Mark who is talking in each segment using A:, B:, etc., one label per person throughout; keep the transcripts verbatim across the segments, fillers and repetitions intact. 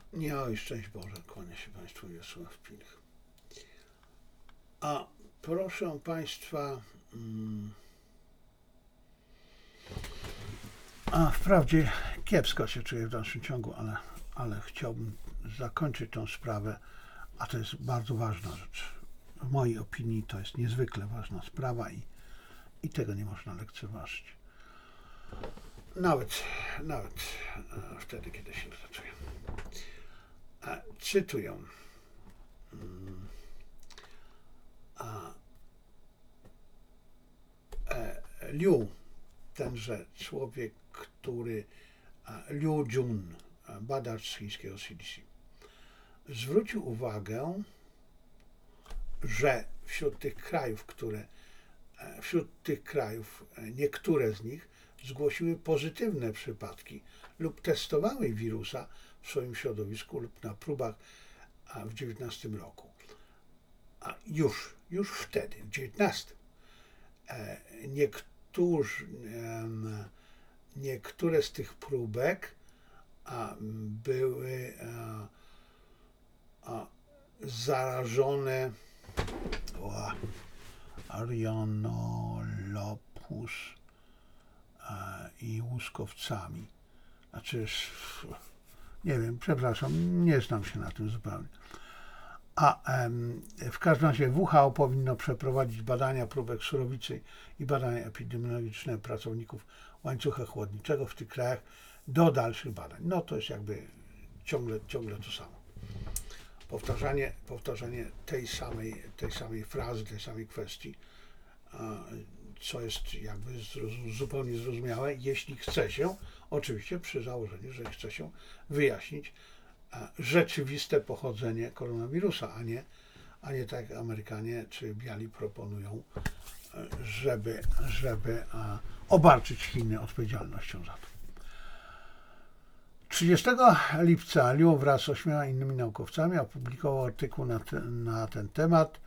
A: Ja i szczęść Boże, kłania się Państwu Wiesław Pilch. A proszę Państwa, mm, a wprawdzie kiepsko się czuję w dalszym ciągu, ale, ale chciałbym zakończyć tą sprawę, a to jest bardzo ważna rzecz. W mojej opinii to jest niezwykle ważna sprawa i, i tego nie można lekceważyć. Nawet, nawet e, wtedy, kiedy się źle czuję. E, cytuję. Mm, a, e, Liu, tenże człowiek, który e, Liu Jun, e, badacz z chińskiego C D C, zwrócił uwagę, że wśród tych krajów, które e, wśród tych krajów e, niektóre z nich zgłosiły pozytywne przypadki lub testowały wirusa w swoim środowisku lub na próbach a, w dziewiętnastym roku. A już, już wtedy, w dziewiętnastym, e, niektórzy, e, niektóre z tych próbek a, były a, a, zarażone o, rionolopus a, i łuskowcami. Znaczy, nie wiem, przepraszam, nie znam się na tym zupełnie. A em, w każdym razie W H O powinno przeprowadzić badania próbek surowicy i badania epidemiologiczne pracowników łańcucha chłodniczego w tych krajach do dalszych badań. No to jest jakby ciągle, ciągle to samo. Powtarzanie, powtarzanie tej samej, tej samej frazy, tej samej kwestii, co jest jakby zupełnie zrozumiałe, jeśli chce się, oczywiście przy założeniu, że chce się wyjaśnić rzeczywiste pochodzenie koronawirusa, a nie, a nie tak jak Amerykanie czy biali proponują, żeby, żeby obarczyć Chiny odpowiedzialnością za to. trzydziestego lipca Liu wraz z ośmioma innymi naukowcami opublikował artykuł na, te, na ten temat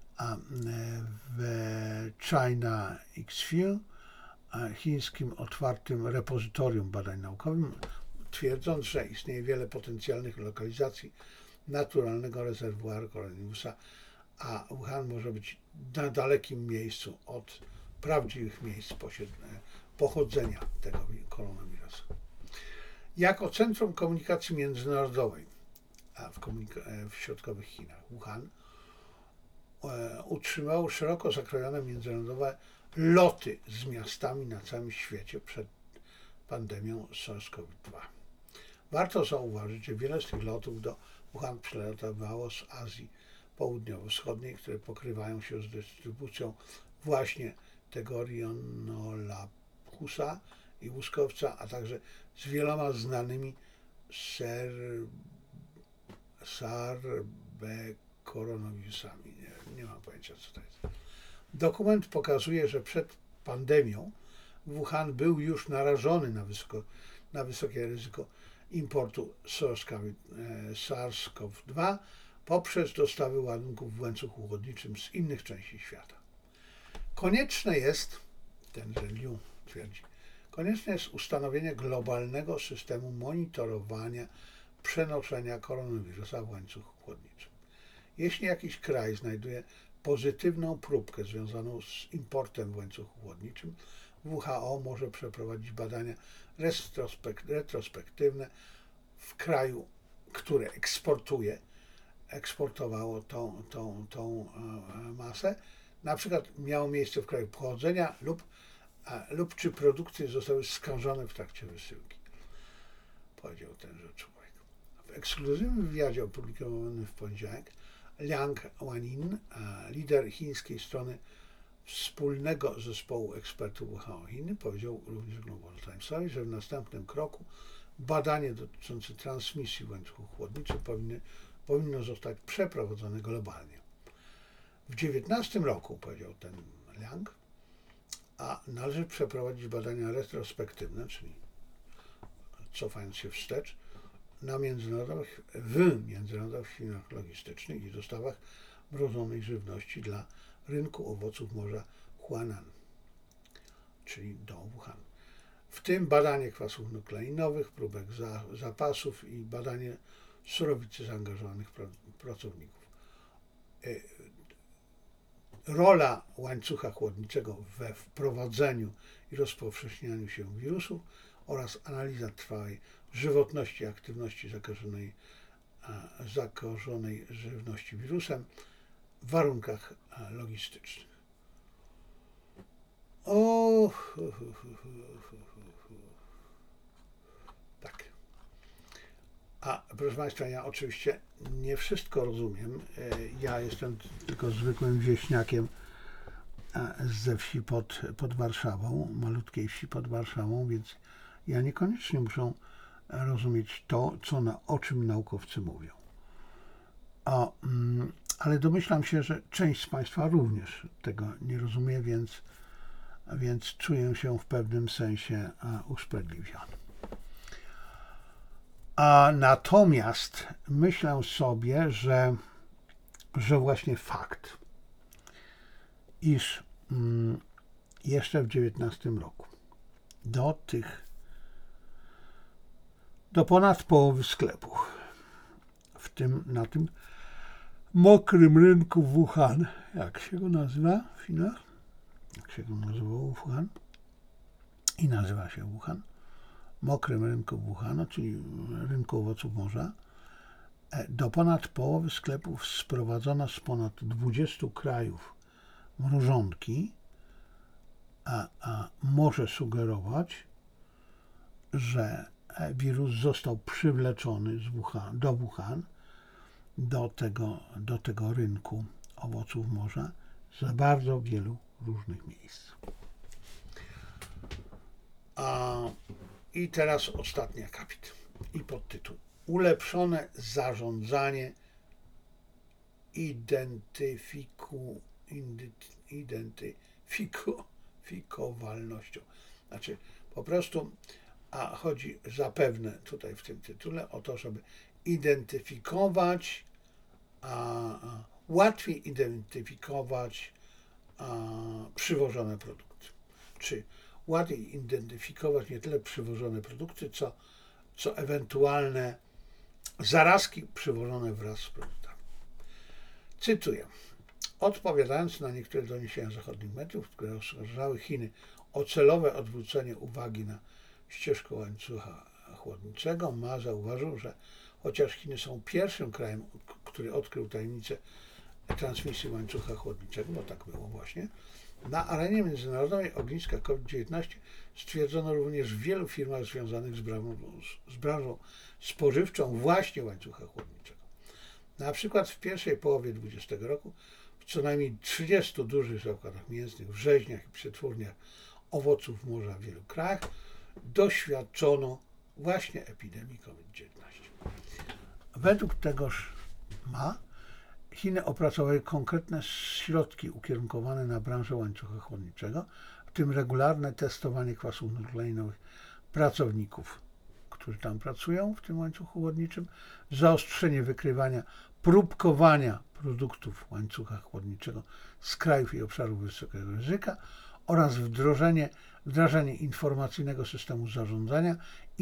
A: w China X-Field, chińskim otwartym repozytorium badań naukowych, twierdząc, że istnieje wiele potencjalnych lokalizacji naturalnego rezerwuaru koronawirusa, a Wuhan może być na dalekim miejscu od prawdziwych miejsc pochodzenia tego koronawirusa. Jako Centrum Komunikacji Międzynarodowej w, komunika- w środkowych Chinach Wuhan e, utrzymywało szeroko zakrojone międzynarodowe loty z miastami na całym świecie przed pandemią SARS-CoV dwa. Warto zauważyć, że wiele z tych lotów do Wuhan przylatawało z Azji Południowo-Wschodniej, które pokrywają się z dystrybucją właśnie tego rionolapusa i łuskowca, a także z wieloma znanymi ser, sarbekoronawirusami. Nie, nie mam pojęcia, co to jest. Dokument pokazuje, że przed pandemią Wuhan był już narażony na, wysoko, na wysokie ryzyko importu SARS-CoV dwa poprzez dostawy ładunków w łańcuchu chłodniczym z innych części świata. Konieczne jest, tenże Liu twierdzi, konieczne jest ustanowienie globalnego systemu monitorowania przenoszenia koronawirusa w łańcuchu chłodniczym. Jeśli jakiś kraj znajduje pozytywną próbkę związaną z importem w łańcuchu chłodniczym, W H O może przeprowadzić badania retrospektywne w kraju, które eksportuje, eksportowało tą, tą, tą masę, na przykład miało miejsce w kraju pochodzenia lub, lub czy produkty zostały skażone w trakcie wysyłki, powiedział tenże człowiek. W ekskluzywnym wywiadzie opublikowanym w poniedziałek Liang Wanyin, lider chińskiej strony wspólnego zespołu ekspertów W H O Chiny, powiedział również Global Timesowi, że w następnym kroku badanie dotyczące transmisji w łańcuchu chłodniczym powinny, powinno zostać przeprowadzone globalnie. W dziewiętnastym roku, powiedział ten Liang, a należy przeprowadzić badania retrospektywne, czyli cofając się wstecz, na międzynarodowych, w międzynarodowych firmach logistycznych i dostawach mrożonej żywności dla rynku owoców morza Huanan, czyli do Wuhan. W tym badanie kwasów nukleinowych, próbek za, zapasów i badanie surowicy zaangażowanych pracowników. Rola łańcucha chłodniczego we wprowadzeniu i rozpowszechnianiu się wirusów oraz analiza trwałej żywotności i aktywności zakażonej, zakażonej żywności wirusem w warunkach logistycznych. O, tak. A proszę Państwa, ja oczywiście nie wszystko rozumiem. Ja jestem tylko zwykłym wieśniakiem ze wsi pod, pod Warszawą, malutkiej wsi pod Warszawą, więc ja niekoniecznie muszę rozumieć to, co na, o czym naukowcy mówią. A, ale domyślam się, że część z Państwa również tego nie rozumie, więc, więc czuję się w pewnym sensie usprawiedliwiony. A natomiast myślę sobie, że, że właśnie fakt, iż mm, jeszcze w dziewiętnastym roku do tych, do ponad połowy sklepów, w tym na tym mokrym rynku w Wuhan, jak się go nazywa w Chinach? Jak się go nazywało Wuhan? I nazywa się Wuhan. Mokrym rynku Wuhan, czyli rynku owoców morza, do ponad połowy sklepów sprowadzono z ponad dwudziestu krajów mrożonki, a, a może sugerować, że wirus został przywleczony z Wuhan, do Wuhan, do tego, do tego rynku owoców morza z bardzo wielu różnych miejsc. A, I teraz ostatni akapit i podtytuł. Ulepszone zarządzanie identyfiku, identyfikowalnością. Znaczy po prostu, a chodzi zapewne tutaj w tym tytule o to, żeby identyfikować, a, a, łatwiej identyfikować a, przywożone produkty. Czy łatwiej identyfikować nie tyle przywożone produkty, co, co ewentualne zarazki przywożone wraz z produktami. Cytuję. Odpowiadając na niektóre doniesienia zachodnich mediów, które oskarżały Chiny o celowe odwrócenie uwagi na ścieżkę łańcucha chłodniczego, Ma zauważył, że chociaż Chiny są pierwszym krajem, który odkrył tajemnicę transmisji łańcucha chłodniczego, bo tak było właśnie, na arenie międzynarodowej ogniska COVID dziewiętnaście stwierdzono również w wielu firmach związanych z branżą, z branżą spożywczą właśnie łańcucha chłodniczego. Na przykład w pierwszej połowie dwudziestego roku w co najmniej trzydziestu dużych zakładach mięsnych, w rzeźniach i przetwórniach owoców morza w wielu krajach doświadczono właśnie epidemii COVID dziewiętnaście. Według tegoż Ma Chiny opracowały konkretne środki ukierunkowane na branżę łańcucha chłodniczego, w tym regularne testowanie kwasów nukleinowych pracowników, którzy tam pracują w tym łańcuchu chłodniczym, zaostrzenie wykrywania, próbkowania produktów łańcucha chłodniczego z krajów i obszarów wysokiego ryzyka oraz wdrożenie, wdrażanie informacyjnego systemu zarządzania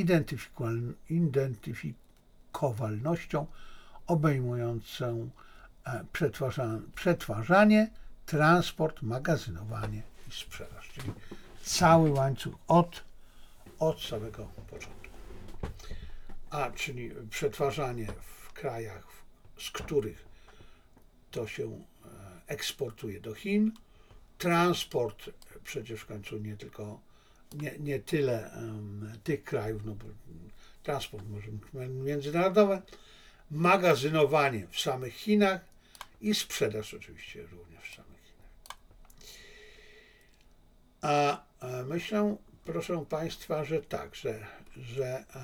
A: identyfikowalnością obejmującą przetwarzanie, transport, magazynowanie i sprzedaż, czyli cały łańcuch od, od samego początku. A czyli przetwarzanie w krajach, z których to się eksportuje do Chin, transport przecież w końcu nie tylko, nie, nie tyle um, tych krajów, no bo transport może być międzynarodowy, magazynowanie w samych Chinach i sprzedaż oczywiście również w samych Chinach. A, a myślę, proszę Państwa, że tak, że, że a,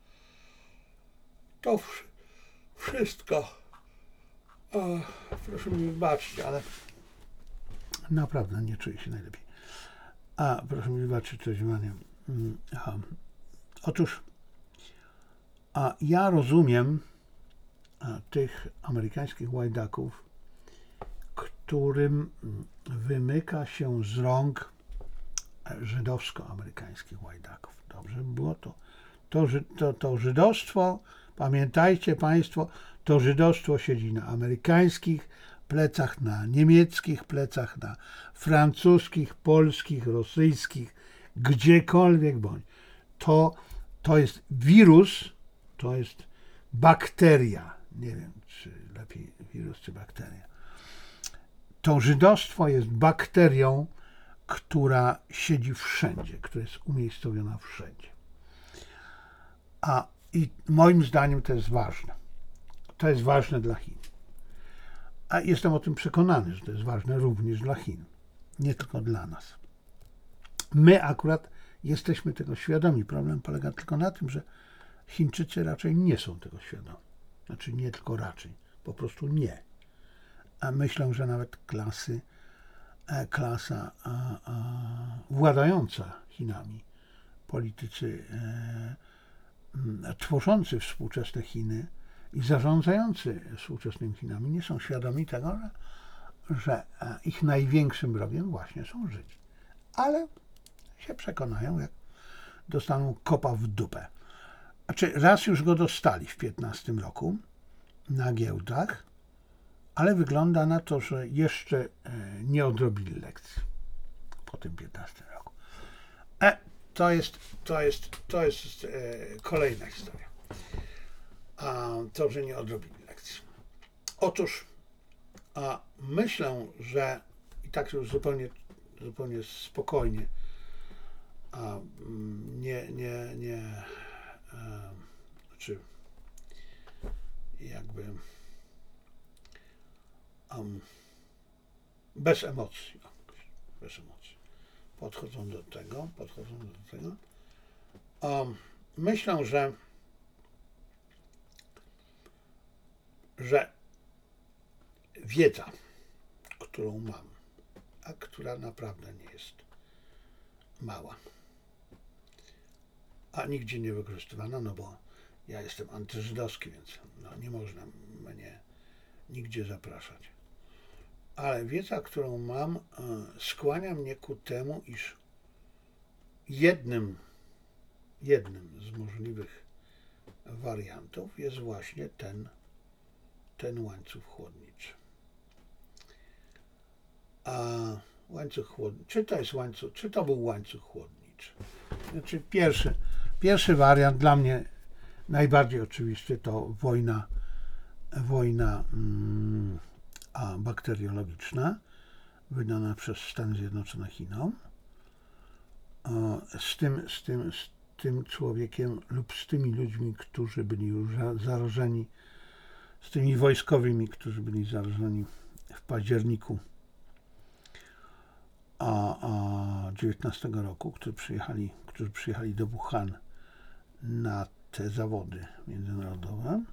A: to wszystko, o, proszę mi wybaczyć, ale naprawdę nie czuję się najlepiej. A proszę mi wybaczyć, to zwanie. Aha. Otóż a ja rozumiem a, tych amerykańskich łajdaków, którym wymyka się z rąk żydowsko-amerykańskich łajdaków. Dobrze by było to. To, to, to żydostwo Pamiętajcie Państwo, to żydostwo siedzi na amerykańskich plecach, na niemieckich plecach, na francuskich, polskich, rosyjskich, gdziekolwiek bądź. To, to jest wirus, to jest bakteria. Nie wiem, czy lepiej wirus, czy bakteria. To żydostwo jest bakterią, która siedzi wszędzie, która jest umiejscowiona wszędzie. A i moim zdaniem to jest ważne. To jest ważne dla Chin. A jestem o tym przekonany, że to jest ważne również dla Chin. Nie tylko dla nas. My akurat jesteśmy tego świadomi. Problem polega tylko na tym, że Chińczycy raczej nie są tego świadomi. Znaczy nie tylko raczej, po prostu nie. A myślę, że nawet klasy, klasa a, a, władająca Chinami, politycy e, tworzący współczesne Chiny i zarządzający współczesnymi Chinami nie są świadomi tego, że, że ich największym wrogiem właśnie są Żydzi. Ale się przekonają, jak dostaną kopa w dupę. Znaczy, raz już go dostali w piętnastym roku na giełdach, ale wygląda na to, że jeszcze nie odrobili lekcji po tym piętnastym roku. E, to jest, to jest, to jest e, kolejna historia. A to, że nie odrobili lekcji. Otóż a myślę, że i tak już zupełnie, zupełnie spokojnie, a nie, nie, nie, a, znaczy jakby um, bez emocji, bez emocji podchodzą do tego, podchodzą do tego. Um, myślę, że że wiedza, którą mam, a która naprawdę nie jest mała, a nigdzie nie wykorzystywana, no bo ja jestem antyżydowski, więc no nie można mnie nigdzie zapraszać. Ale wiedza, którą mam, skłania mnie ku temu, iż jednym, jednym z możliwych wariantów jest właśnie ten, ten łańcuch chłodniczy. A łańcuch chłodniczy, czy to jest łańcuch, czy to był łańcuch chłodniczy? Znaczy pierwszy, pierwszy wariant dla mnie najbardziej oczywisty to wojna, wojna mm, a bakteriologiczna wydana przez Stany Zjednoczone Chinom z tym, z tym, z tym człowiekiem lub z tymi ludźmi, którzy byli już zarażeni, z tymi wojskowymi, którzy byli zarażeni w październiku a, a dziewiętnastego roku, którzy przyjechali, którzy przyjechali do Wuhan na te zawody międzynarodowe.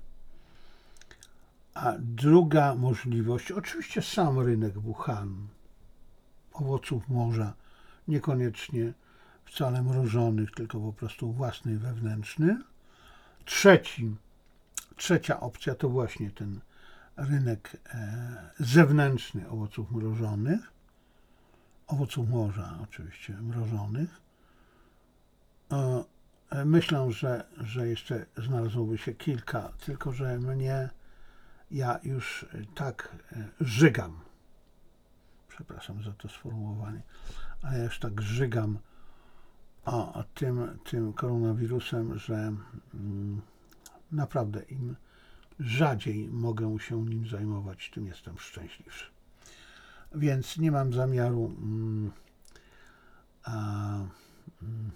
A: A druga możliwość, oczywiście sam rynek Wuhan, owoców morza, niekoniecznie wcale mrożonych, tylko po prostu własny, wewnętrzny. Trzeci, trzecia opcja to właśnie ten rynek e, zewnętrzny owoców mrożonych, owoców morza oczywiście mrożonych. E, myślę, że, że jeszcze znalazłoby się kilka, tylko że mnie ja już tak żygam, przepraszam za to sformułowanie, ale ja już tak żygam o, o tym, tym koronawirusem, że mm, naprawdę im rzadziej mogę się nim zajmować, tym jestem szczęśliwszy. Więc nie mam zamiaru mm, a, mm,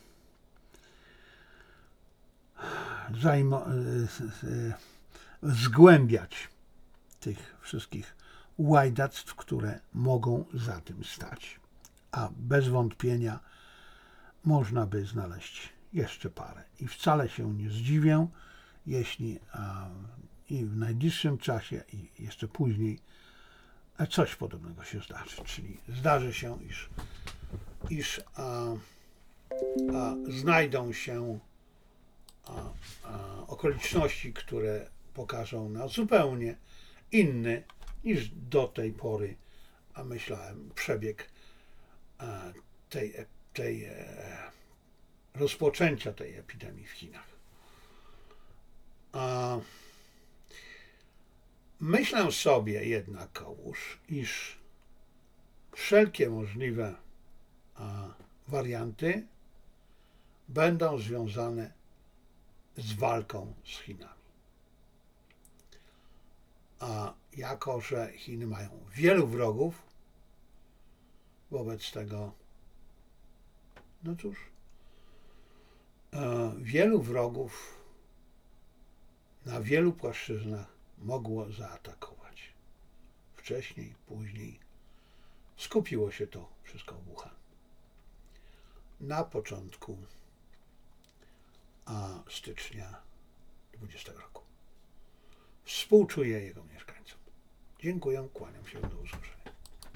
A: zajmo, z, z, zgłębiać tych wszystkich łajdactw, które mogą za tym stać. A bez wątpienia można by znaleźć jeszcze parę. I wcale się nie zdziwię, jeśli a, i w najbliższym czasie, i jeszcze później coś podobnego się zdarzy. Czyli zdarzy się, iż, iż a, a, znajdą się a, a, okoliczności, które pokażą na zupełnie inny niż do tej pory, a myślałem, przebieg tej, tej rozpoczęcia tej epidemii w Chinach. A Myślę sobie jednakowoż, iż wszelkie możliwe a, warianty będą związane z walką z Chinami. A jako że Chiny mają wielu wrogów, wobec tego, no cóż, e, wielu wrogów na wielu płaszczyznach mogło zaatakować. Wcześniej, później skupiło się to wszystko w Wuhan. Na początku a, stycznia dwudziestego roku. Współczuję jego mieszkańcom. Dziękuję, kłaniam się, do usłyszenia.